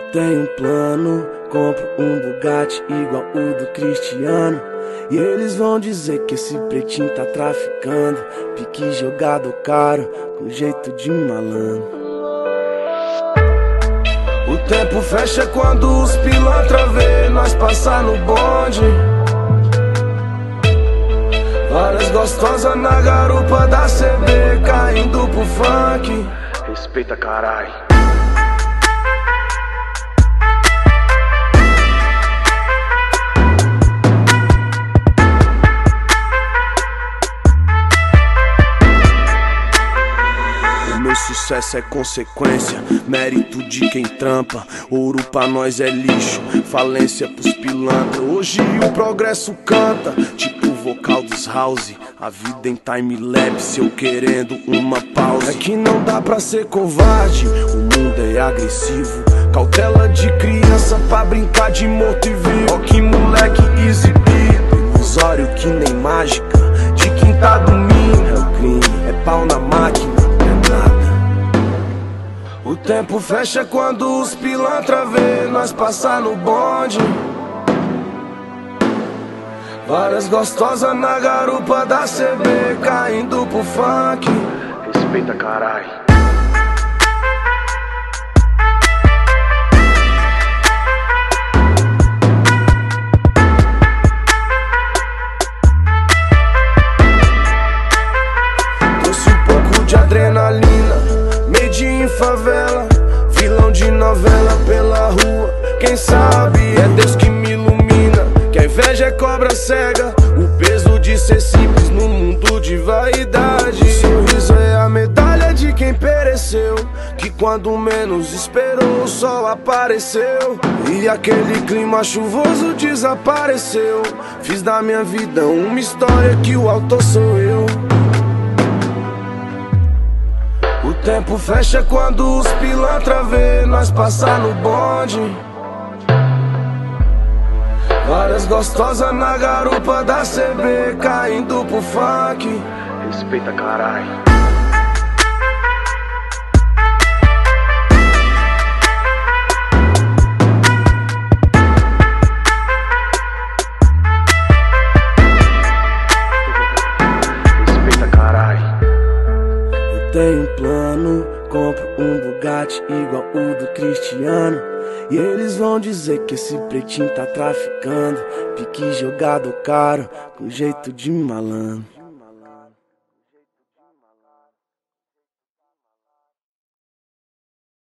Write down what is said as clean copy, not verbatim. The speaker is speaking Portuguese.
tenho um plano, compro um Bugatti igual o do Cristiano. E eles vão dizer que esse pretinho tá traficando, pique jogado caro, com jeito de malandro. O tempo fecha quando os pilantra vê nós passar no bonde. Várias gostosas na garupa da CB, caindo pro funk. Respeita, carai. Meu sucesso é consequência, mérito de quem trampa. Ouro pra nós é lixo, falência pros pilantra. Hoje o progresso canta, tipo o vocal dos house. A vida em time-lapse, eu querendo uma pausa. É que não dá pra ser covarde, o mundo é agressivo. Cautela de criança pra brincar de morto e vivo. Ó que moleque exibido, ilusório que nem mágica. De quem tá dormindo é o crime, é pau na máquina. O tempo fecha quando os pilantra vê nós passar no bonde. Várias gostosas na garupa da CB, caindo pro funk. Respeita, carai. Trouxe um pouco de adrenalina, made in favela, vilão de novela pela rua. Quem sabe é Deus que me ilumina, que a inveja é cobra cega, o peso de ser simples no mundo de vaidade. O sorriso é a medalha de quem pereceu, que quando menos esperou o sol apareceu. E aquele clima chuvoso desapareceu. Fiz da minha vida uma história que o autor sou eu. O tempo fecha quando os pilantra vê nós passar no bonde. Várias gostosas na garupa da CB, caindo pro funk. Respeita, carai. Respeita, carai. Tenho um plano, compro um Bugatti igual o do Cristiano. E eles vão dizer que esse pretinho tá traficando, pique jogado caro, com jeito de malandro.